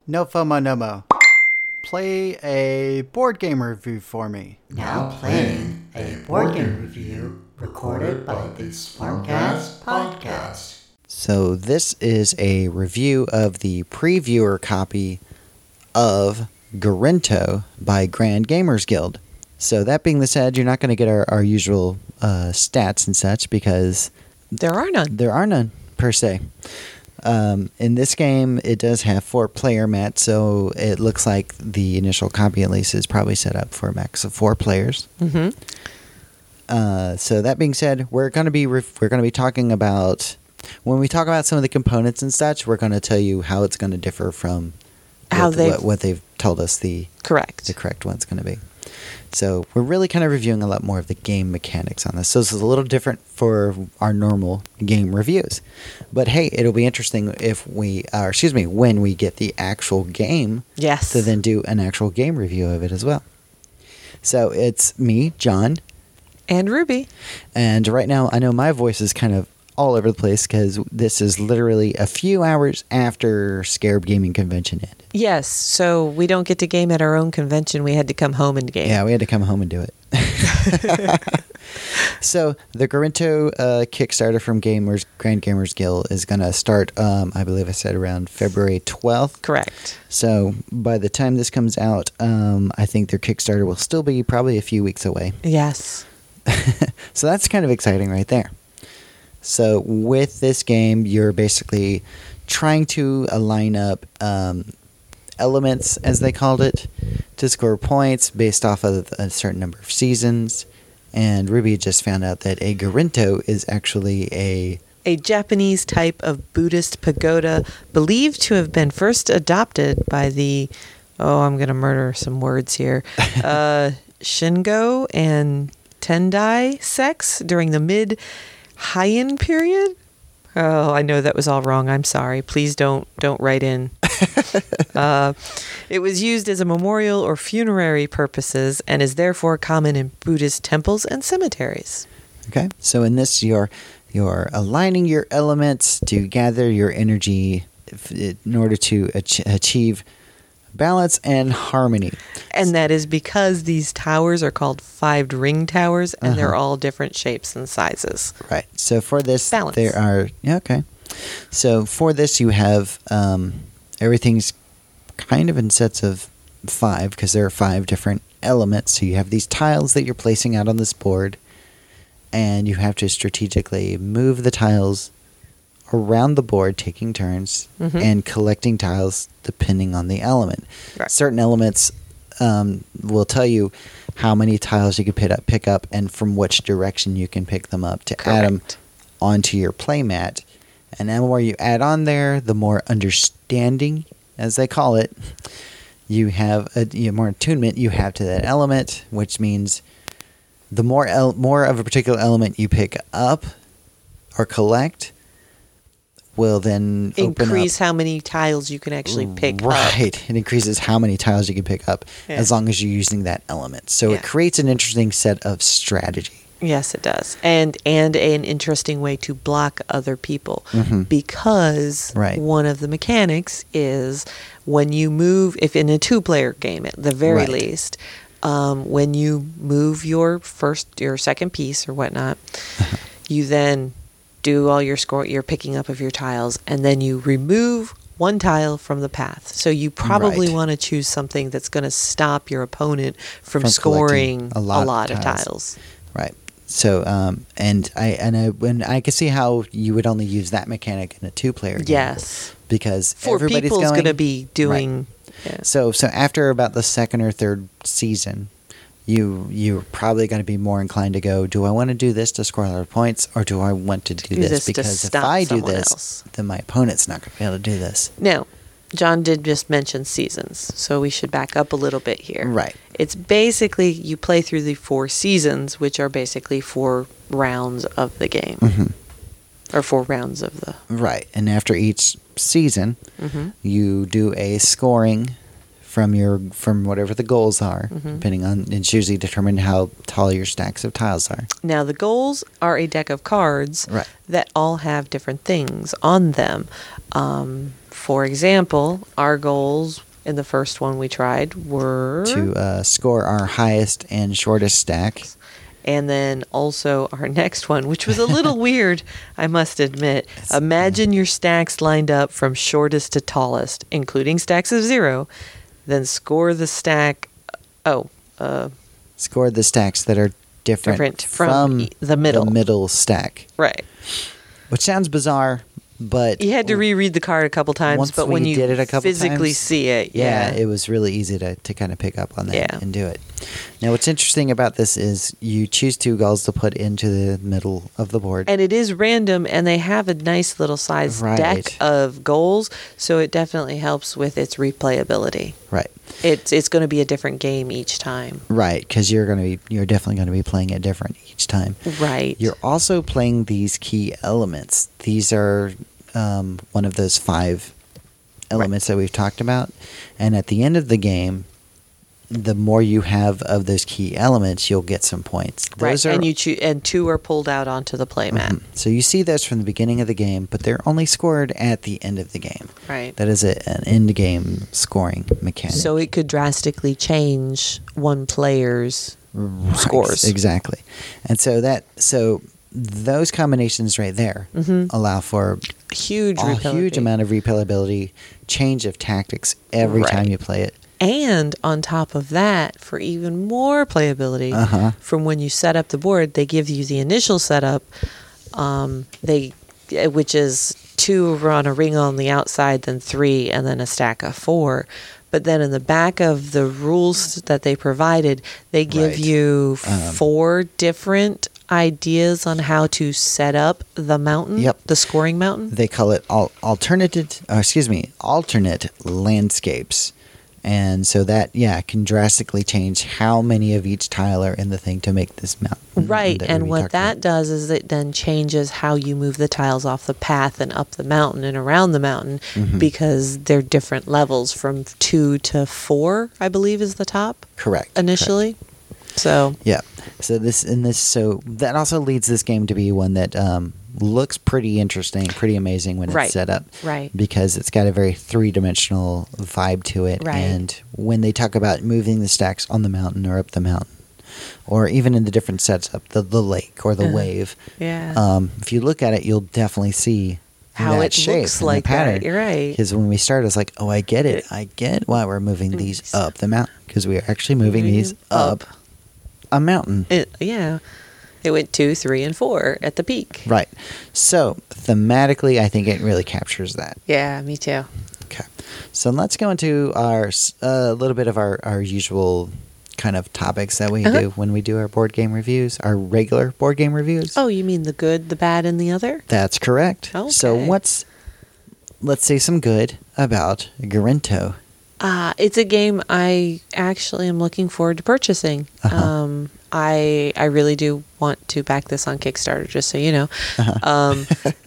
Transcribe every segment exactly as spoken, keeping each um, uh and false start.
No FOMO, no mo. Play a board game review for me. Now playing a board game review recorded by the Smartcast Podcast. So this is a review of the previewer copy of Garinto by Grand Gamers Guild. So that being the said, you're not going to get our, our usual uh, stats and such because there are none. There are none, per se. Um, in this game, it does have four player mats, so it looks like the initial copy at least is probably set up for a max of four players. Mm-hmm. Uh, so that being said, we're going to be ref- we're going to be talking about when we talk about some of the components and such. We're going to tell you how it's going to differ from how what, they've what, what they've told us the correct the correct one's going to be. So we're really kind of reviewing a lot more of the game mechanics on this. So this is a little different for our normal game reviews. But hey, it'll be interesting if we, or excuse me, when we get the actual game. Yes. To then do an actual game review of it as well. So it's me, John. And Ruby. And right now, I know my voice is kind of all over the place because this is literally a few hours after Scarab Gaming Convention ended. Yes, so we don't get to game at our own convention. We had to come home and game. Yeah, we had to come home and do it. So the Garinto uh, Kickstarter from Gamers Grand Gamers Guild is going to start, um, I believe I said around February twelfth. Correct. So by the time this comes out, um, I think their Kickstarter will still be probably a few weeks away. Yes. So that's kind of exciting right there. So with this game, you're basically trying to align up um, elements, as they called it, to score points based off of a certain number of seasons. And Ruby just found out that a Garinto is actually a... A Japanese type of Buddhist pagoda believed to have been first adopted by the... Oh, I'm going to murder some words here. uh, Shingo and Tendai sects during the mid... Heian period? Oh, I know that was all wrong. I'm sorry. Please don't don't write in. uh, it was used as a memorial or funerary purposes and is therefore common in Buddhist temples and cemeteries. Okay. So in this, you're you're aligning your elements to gather your energy in order to ach- achieve balance and harmony. And that is because these towers are called five ring towers, and Uh-huh. they're all different shapes and sizes. Right. So for this, Balance. there are... Yeah, okay. So for this, you have... Um, everything's kind of in sets of five, because there are five different elements. So you have these tiles that you're placing out on this board, and you have to strategically move the tiles around the board, taking turns, Mhm. and collecting tiles depending on the element. Right. Certain elements um, will tell you how many tiles you can pick up, pick up, and from which direction you can pick them up to add them Correct. onto your playmat. And the more you add on there, the more understanding, as they call it, you have a you know, more attunement you have to that element, which means the more el- more of a particular element you pick up or collect will then open Increase up. how many tiles you can actually pick up. Right. It increases how many tiles you can pick up Yeah. as long as you're using that element. So Yeah. it creates an interesting set of strategy. Yes, it does. And and an interesting way to block other people. Mhm. Because Right. one of the mechanics is when you move, if in a two-player game at the very Right. least, um, when you move your first, your second piece or whatnot, you then do all your score, your picking up of your tiles, and then you remove one tile from the path. So you probably Right. want to choose something that's going to stop your opponent from, From collecting scoring a a lot lot, of of tiles. tiles. Right. So, um, and I and I when I can see how you would only use that mechanic in a two-player game. Yes. Because Four everybody's people's going to be doing. Yeah. So, so after about the second or third season, you you're probably going to be more inclined to go, do I want to do this to score a lot of points, or do I want to do, do this, this to because if stop I do someone this, else. then my opponent's not going to be able to do this. Now, John did just mention seasons, so we should back up a little bit here. Right. It's basically you play through the four seasons, which are basically four rounds of the game, Mhm. or four rounds of the. Right. And after each season, Mhm. you do a scoring from your from whatever the goals are, Mhm. depending on it's usually determined how tall your stacks of tiles are. Now, the goals are a deck of cards Right. that all have different things on them. Um, for example, our goals in the first one we tried were To uh, score our highest and shortest stack. and then also our next one, which was a little weird, I must admit. Imagine your stacks lined up from shortest to tallest, including stacks of zero. Then score the stack. Oh, uh, Score the stacks that are different, Different from e- the middle. the middle stack. right. Which sounds bizarre, but You had to reread the card a couple times, Once but when we you did it a couple physically times, see it, yeah, yeah, it was really easy to, to kind of pick up on that Yeah. and do it. Now, what's interesting about this is you choose two goals to put into the middle of the board. and it is random, and they have a nice little size Right. deck of goals, so it definitely helps with its replayability. right, It's it's going to be a different game each time. right, because you're going to be you're definitely going to be playing it different each time. Right. You're also playing these key elements. These are um, one of those five elements that we've talked about, and at the end of the game, the more you have of those key elements, you'll get some points. right. Those are and you choo- and two are pulled out onto the playmat. Mhm. So you see those from the beginning of the game, but they're only scored at the end of the game. Right. That is a, an end game scoring mechanic. So it could drastically change one player's Right, scores. exactly. And so that so those combinations right there Mhm. allow for huge, a replayability. huge amount of replayability, change of tactics every Right. time you play it. And on top of that, for even more playability, Uh-huh. from when you set up the board, they give you the initial setup, um, they, eh, which is two over on a ring on the outside, then three, and then a stack of four. But then in the back of the rules that they provided, they give Right. you Um, four different ideas on how to set up the mountain, Yep. the scoring mountain. They call it al- alternative, uh, excuse me, alternate landscapes. And so that, yeah, can drastically change how many of each tile are in the thing to make this mountain. Right, that and we what talked that about. does is it then changes how you move the tiles off the path and up the mountain and around the mountain Mhm. because they're different levels from two to four, I believe, is the top Correct. initially. So, correct. Yeah. So this and this, so that also leads this game to be one that um, looks pretty interesting, pretty amazing when Right, it's set up. right. Because it's got a very three dimensional vibe to it. Right. And when they talk about moving the stacks on the mountain or up the mountain, or even in the different sets up the, the lake or the Uh-huh. wave, yeah. um, if you look at it, you'll definitely see How that it shape looks and the like that. pattern. You're right. Because when we started, I was like, oh, I get it. I get why we're moving these up the mountain. Because we are actually moving these up a mountain. It, yeah. It went two, three, and four at the peak. Right. So thematically, I think it really captures that. Yeah, me too. Okay. So let's go into our a uh, little bit of our, our usual kind of topics that we Uh-huh. do when we do our board game reviews, our regular board game reviews. Oh, you mean the good, the bad, and the other? That's correct. So Okay. what's let's say some good about Garinto. Uh, it's a game I actually am looking forward to purchasing. Uh-huh. Um, I I really do want to back this on Kickstarter, just so you know. Uh-huh. Um,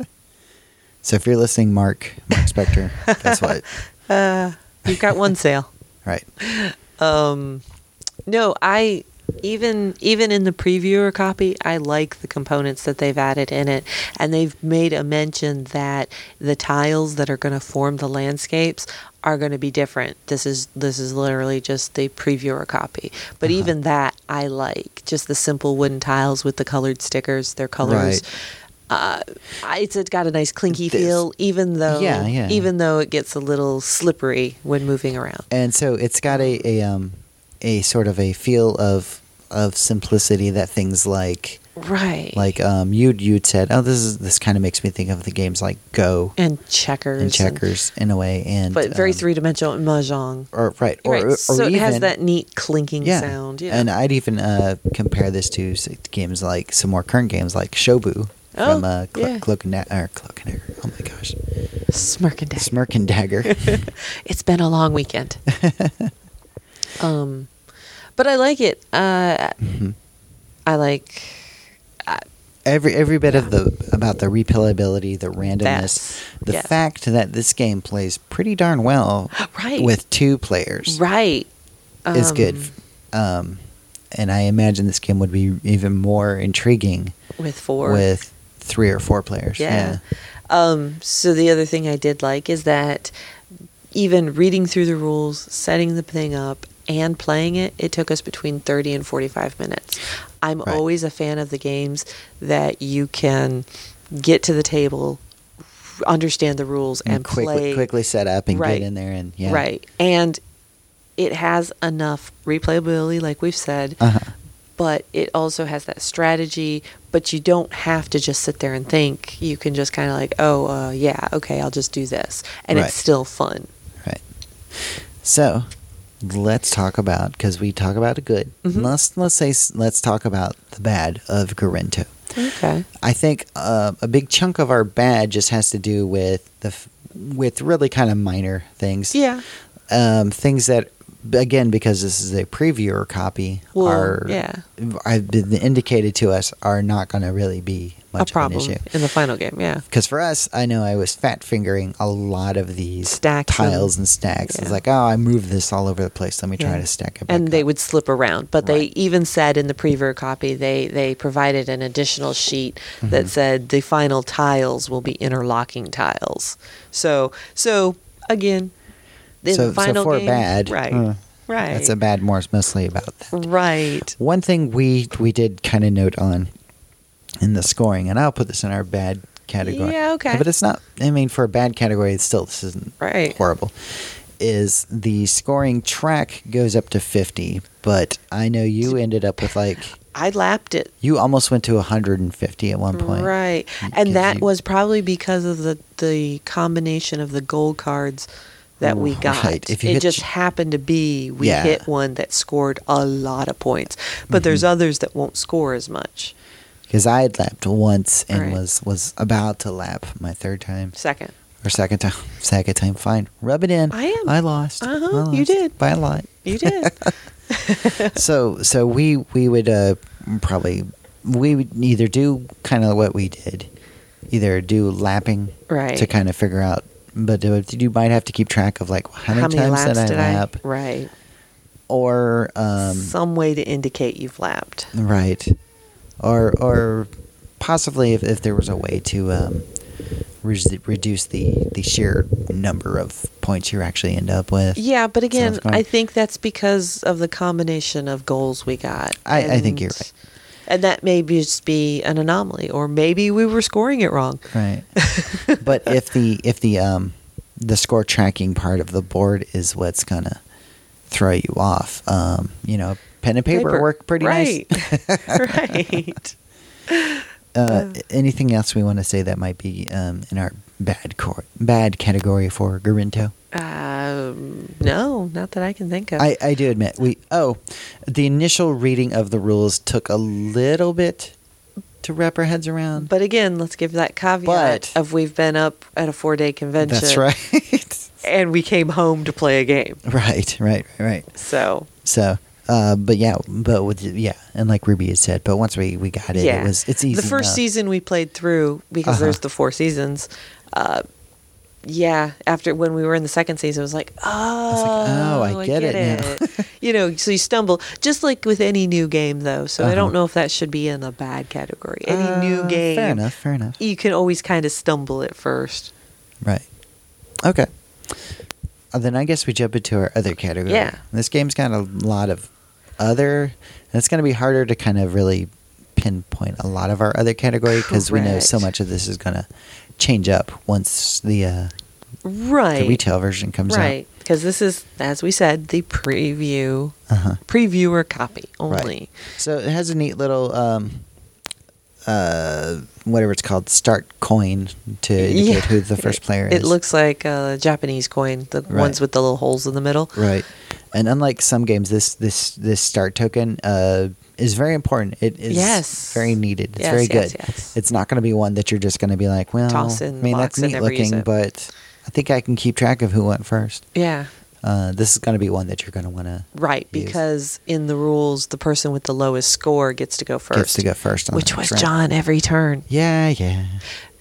So if you're listening, Mark, Mark Spector, guess what? uh, you've got one sale. Right. Um, no, I even even in the previewer copy, I like the components that they've added in it, and they've made a mention that the tiles that are going to form the landscapes are going to be different. This is this is literally just the previewer copy, but Uh-huh. even that I like. Just the simple wooden tiles with the colored stickers, their colors. Right. Uh, it's it's got a nice clinky This- feel, even though Yeah, yeah. even though it gets a little slippery when moving around. And so it's got a, a um a sort of a feel of of simplicity that things like Right. like um you'd you'd said, oh, this is this kind of makes me think of the games like Go and checkers. and Checkers in a way, and but very um, three dimensional mahjong. or right or, Right. or so it even, has that neat clinking yeah. sound. Yeah. And I'd even uh, compare this to say, games like some more current games like Shobu Oh, from uh, Clo- yeah. Cloak and Da- or Cloak and Dagger. Oh my gosh, Smirk and Dagger. Smirk and Dagger. It's been a long weekend. um, but I like it. Uh, Mhm. I like Every every bit of the about the replayability, the randomness, That's- the yes. fact that this game plays pretty darn well right with two players right is Um, good. Um, and I imagine this game would be even more intriguing with four. with three or four players. Yeah. Um, so the other thing I did like is that even reading through the rules, setting the thing up, and playing it, it took us between thirty and forty-five minutes. I'm Right. always a fan of the games that you can get to the table, understand the rules, and, And quickly, play. quickly set up and Right. get in there and yeah. Right. And it has enough replayability, like we've said, Uh-huh. but it also has that strategy, but you don't have to just sit there and think. You can just kind of like, oh, uh, yeah, okay, I'll just do this. And Right. it's still fun. Right. So, let's talk about, because we talk about the good. Mhm. Let's let's say s- let's talk about the bad of Garinto. Okay. I think uh, a big chunk of our bad just has to do with the f- with really kind of minor things. Yeah. Um, things that, again, because this is a previewer copy, Well, are yeah. have been indicated to us are not going to really be A much of problem an issue. in the final game, yeah. Because for us, I know I was fat fingering a lot of these Stacks tiles and- and stacks. It's yeah. like, oh, I moved this all over the place. Let me try Yeah. to stack it back And they up. would slip around. But they Right. even said in the preview copy, they, they provided an additional sheet Mm-hmm. that said the final tiles will be interlocking tiles. So, so again, in so, the final so for game, bad, right, uh, right, that's a bad more mostly about that. right. One thing we we did kind of note on in the scoring, and I'll put this in our bad category. Yeah, okay. But it's not. I mean, for a bad category, it's still this isn't Right. horrible. Is the scoring track goes up to fifty, but I know you ended up with like I lapped it. you almost went to one hundred fifty at one point. Right. Because And that you- was probably because of the, the combination of the gold cards that we got. Right. If you it hit just sh- happened to be we Yeah. hit one that scored a lot of points. But there's Mm-hmm. others that won't score as much. Because I had lapped once and Right. was was about to lap my third time Second. or second time. Second time, fine. Rub it in. I am. I lost. Uh-huh, I lost you did. by a lot. You did. So so we we would uh, probably we would either do kind of what we did, either do lapping Right. to kind of figure out. But uh, you might have to keep track of like how many, How many times laps did I did lap, I? Right. or um, Some way to indicate you've lapped. right, or or possibly if, if there was a way to um, re- reduce the the sheer number of points you actually end up with. Yeah, but again, Sounds fun. I think that's because of the combination of goals we got. I- I think you're And- right. And that may be just be an anomaly, or maybe we were scoring it wrong. Right. But if the if the um the score tracking part of the board is what's gonna throw you off, um, you know, pen and paper, work pretty right. nice. right. Uh, anything else we want to say that might be um, in our bad cor- bad category for Garinto? Um, no, not that I can think of. I, I do admit we oh the initial reading of the rules took a little bit to wrap our heads around. but again, let's give that caveat But- of we've been up at a four day convention. That's right. And we came home to play a game. right, right, right, right. So, So, uh, but yeah, but with yeah, and like Ruby had said, but once we, we got it, yeah. it was it's easy. The first enough. season we played through, because Uh-huh. there's the four seasons, uh, yeah, after when we were in the second season, it was like, oh, oh, I get it now. it. You know, so you stumble, just like with any new game, though. So I Uh-huh. don't know if that should be in a bad category. Any Uh, new game, Fair enough. Fair enough. you can always kind of stumble at first. Right. Okay. Uh, then I guess we jump into our other category. Yeah. This game's got a lot of other, and it's going to be harder to kind of really pinpoint a lot of our other category because we know so Correct. much of this is going to change up once the uh, Right. the retail version comes Right. Because this is, as we said, the preview, out. Uh-huh. previewer copy only. Right. So it has a neat little, um, uh, whatever it's called, start coin to indicate Yeah. who the first player is. It looks like a Japanese coin, the Right. ones with the little holes in the middle. Right. And unlike some games, this this this start token uh, is very important. It is Yes. very needed. It's Yes, very yes, good. yes. It's not going to be one that you're just going to be like, well, Toss in I the mean, box that's and neat never use looking, it. but I think I can keep track of who went first. Yeah. Uh, this is going to be one that you're going to want to Right, use. because in the rules, the person with the lowest score gets to go first. Gets to go first on Which the was next round. John every turn. Yeah, yeah.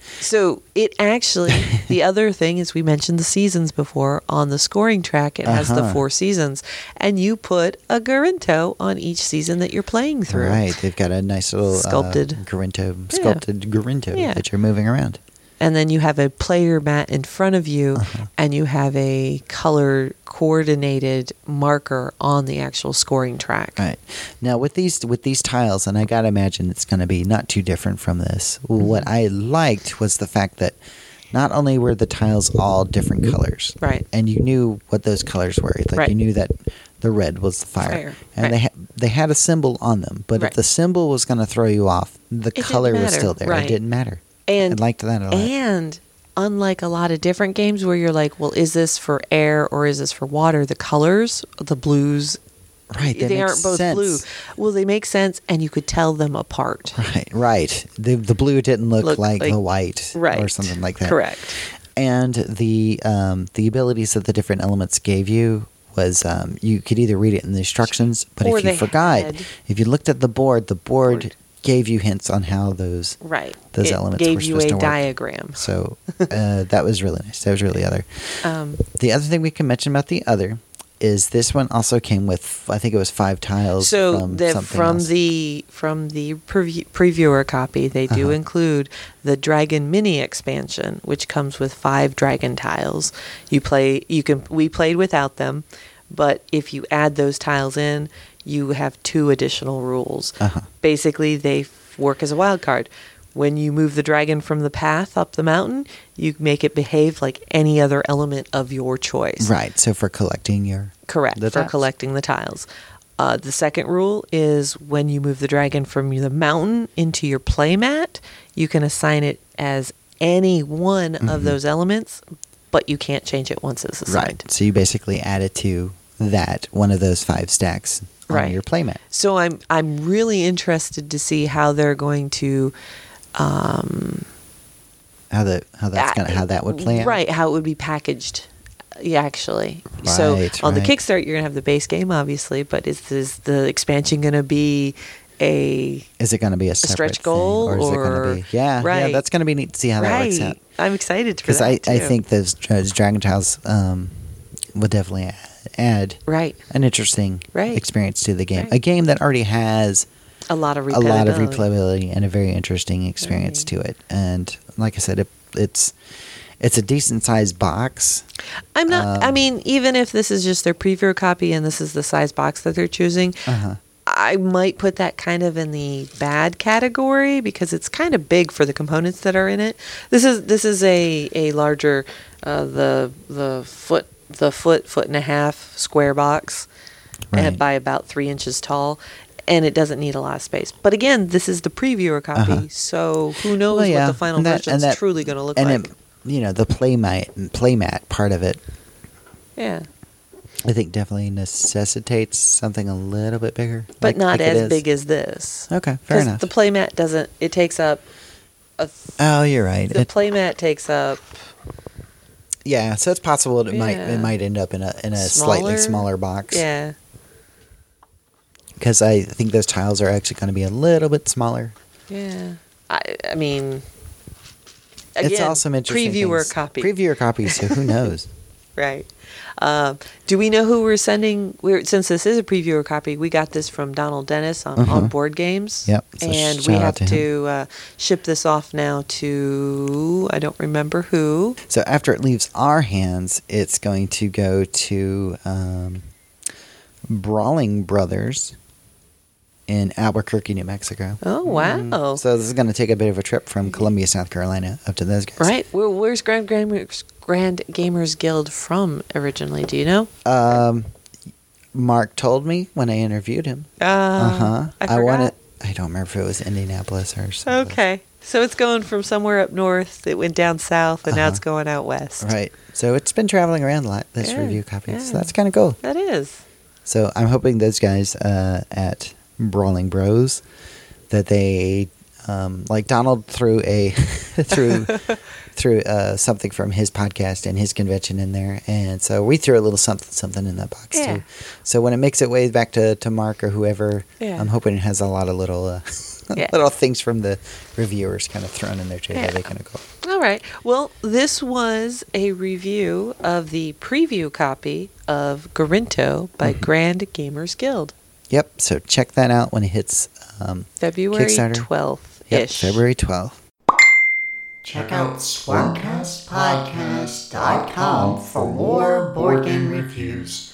So it actually, the other thing is we mentioned the seasons before. On the scoring track, it has the Uh-huh. four seasons. And you put a Garinto on each season that you're playing through. Right. They've got a nice little Sculpted. uh, Garinto, Yeah. sculpted Garinto Yeah. that you're moving around. And then you have a player mat in front of you, Uh-huh. and you have a color coordinated marker on the actual scoring track. Right. Now with these with these tiles, and I gotta imagine it's gonna be not too different from this. What I liked was the fact that not only were the tiles all different colors, Right. and you knew what those colors were. Like Right. you knew that the red was the fire, Fire, and right. they ha- they had a symbol on them. But Right. if the symbol was gonna throw you off, the didn't color was matter, still there. right. It didn't matter. And I liked that a lot. And unlike a lot of different games where you're like, well, is this for air or is this for water? The colors, the blues, Right. That they makes aren't both sense. blue. Well, they make sense, and you could tell them apart. Right. Right. The the blue didn't look, Look like, like- the white, Right. or something like that. Correct. And the um, the abilities that the different elements gave you was um, you could either read it in the instructions, but Or if you they forgot, had- if you looked at the board, the board, Board. gave you hints on how those Right. those it elements gave were you supposed a to work. diagram. So uh, that was really nice. That was really other. Um, The other thing we can mention about the other is this one also came with I think it was five tiles. so from the, something from else. the from the preview, previewer copy, they do Uh-huh. include the Dragon Mini expansion, which comes with five dragon tiles. You play. You can. We played without them, but if you add those tiles in, you have two additional rules. Uh-huh. Basically, they f- work as a wild card. When you move the dragon from the path up the mountain, you make it behave like any other element of your choice. Right. So for collecting your Correct, the for tiles. collecting the tiles. Uh, the second rule is when you move the dragon from the mountain into your playmat, you can assign it as any one of those elements, but you can't change it once it's assigned. Right. So you basically add it to that one of those five stacks on Right. your playmat. So I'm I'm really interested to see how they're going to um, How the how that's uh, gonna how that would play out. Right, how it would be packaged. Yeah, actually. so Right, on the right. Kickstarter, you're gonna have the base game, obviously, but is is the expansion gonna be a Is it going to be a, separate stretch goal, thing, or is it or- going to be? Yeah, yeah. Right. That's going to be neat to see how that works out. I'm excited for Because that I, too. I think those, those Dragon Tiles um, will definitely add right, an interesting Right. experience to the game. Right. A game that already has a lot of a lot of replayability. replayability and a very interesting experience Right. to it. And like I said, it, it's it's a decent sized box. I'm not. I Um, mean, even if this is just their preview copy and this is the size box that they're choosing, Uh-huh. I might put that kind of in the bad category because it's kind of big for the components that are in it. This is this is a a larger uh, the the foot the foot foot and a half square box, Right. and by about three inches tall. And it doesn't need a lot of space. But again, this is the previewer copy, Uh-huh. so who knows Well, yeah, what the final and that- version and is that- truly going to look and like. it, you know, the playmat playmat part of it, Yeah. I think definitely necessitates something a little bit bigger. But like- not like it as is. big as this. Okay, fair 'Cause enough. the playmat doesn't, it takes up, a th- Oh, you're right. the It- playmat takes up, yeah, so it's possible it might Yeah. it might end up in a in a slightly Smaller? smaller box. yeah. Because I think those tiles are actually going to be a little bit smaller. Yeah. I, I mean, it's again, also some interesting previewer things. copy. Previewer copy. So who knows? Right. Um, do we know who we're sending? We're, since this is a previewer copy, we got this from Donald Dennis on, Uh-huh. on Board Games. Yep, so And we shout out have to to, him. uh, ship this off now to, I don't remember who. So after it leaves our hands, it's going to go to um, Brawling Brothers in Albuquerque, New Mexico. Oh, wow. Mm. So this is going to take a bit of a trip from Columbia, South Carolina, up to those guys. Right. Where, where's Grand, Gamers, Grand Gamers Guild from originally? Do you know? Um, Mark told me when I interviewed him. Uh, Uh-huh. I forgot. wanted. I don't remember if it was Indianapolis or something. Okay. So it's going from somewhere up north. It went down south, and now Uh-huh. it's going out west. Right. So it's been traveling around a lot, this Yeah, review copy. yeah. So that's kind of cool. That is. So I'm hoping those guys uh, at Brawling Bros, that they, um, like Donald threw a threw threw uh, something from his podcast and his convention in there, and so we threw a little something something in that box Yeah. too. So when it makes its way back to, to Mark or whoever, Yeah. I'm hoping it has a lot of little uh, Yeah. little things from the reviewers kind of thrown in there too. Yeah. That'd be kind of cool. All right. Well, this was a review of the preview copy of Garinto by Mm-hmm. Grand Gamers Guild, Yep. So check that out when it hits um, February Kickstarter. twelfth Yep, ish. February twelfth. Check out swarmcast podcast dot com for more board game reviews.